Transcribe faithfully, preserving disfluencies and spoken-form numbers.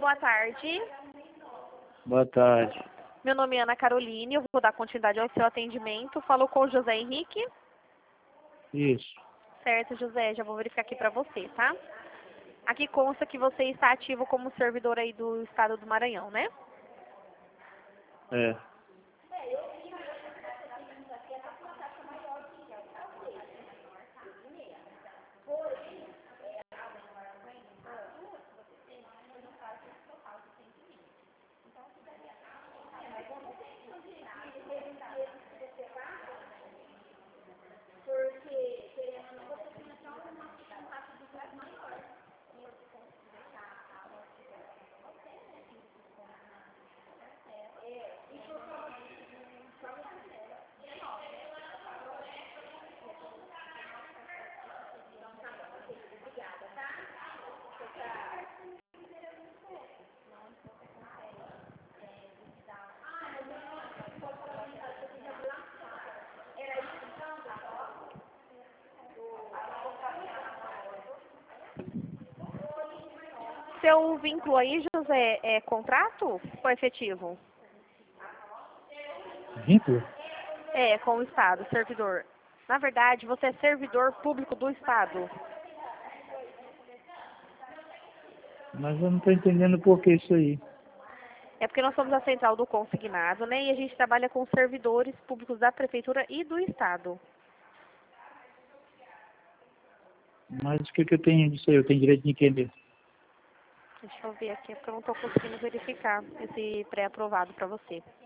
boa tarde. Boa tarde. Meu nome é Ana Caroline, eu vou dar continuidade ao seu atendimento. Falou com o José Henrique? Isso. Certo, José, já vou verificar aqui para você, tá? Aqui consta que você está ativo como servidor aí do estado do Maranhão, né? É. Seu vínculo aí, José, é contrato ou efetivo? Vínculo? É, com o estado, servidor. Na verdade, você é servidor público do estado. Mas eu não estou entendendo por que isso aí. É porque nós somos a central do consignado, né? E a gente trabalha com servidores públicos da prefeitura e do estado. Mas o que, que eu tenho disso aí? Eu tenho direito de entender. Deixa eu ver aqui, porque eu não estou conseguindo verificar esse pré-aprovado para você.